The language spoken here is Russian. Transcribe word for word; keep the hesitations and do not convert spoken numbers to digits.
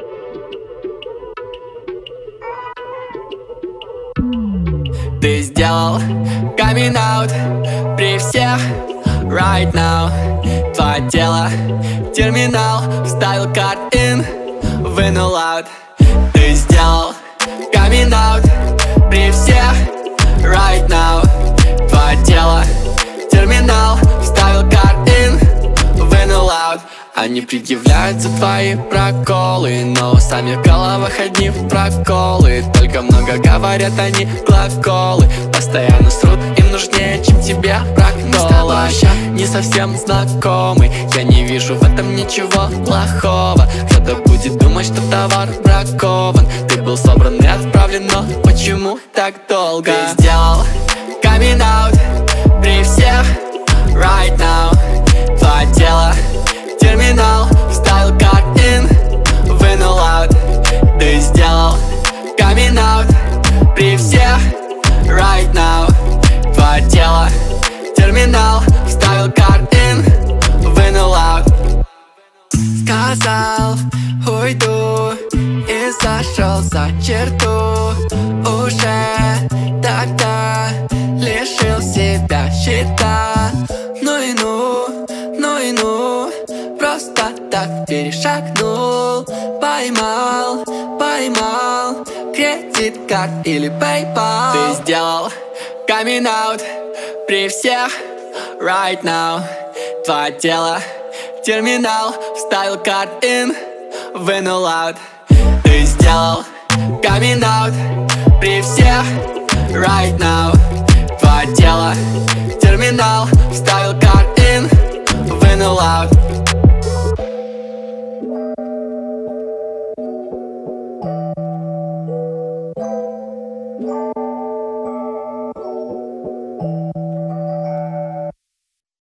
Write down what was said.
Ты сделал камин аут при всех right now. Твое тело терминал, вставил карт-ин, вынул аут. Ты сделал камин аут при всех right now. Твое тело терминал, вставил карт-ин, вынул аут. Они предъявляют за твои проколы, но сами в головах одни проколы. Только много говорят они глаголы, постоянно срут, им нужнее, чем тебе проколы. Не совсем знакомый, я не вижу в этом ничего плохого. Кто-то будет думать, что товар бракован. Ты был собран и отправлен, но почему так долго? Ты сделал камин аут при всех right now. Твое тело терминал, вставил карт-ин, вынул аут. Ты сделал камин аут при всех right now. Твое тело терминал, вставил карт-ин, вынул аут. Сказал уйду и зашел за черту. Уже тогда лишил себя счета. Ну и ну, ну и ну, просто так перешагнул. Поймал, поймал кредит карт или PayPal. Ты сделал камин аут при всех right now. Твое тело терминал, вставил карт-ин, вынул аут. Ты сделал камин аут при всех right now. Твое тело терминал, вставил карт-ин, вынул аут. Yeah.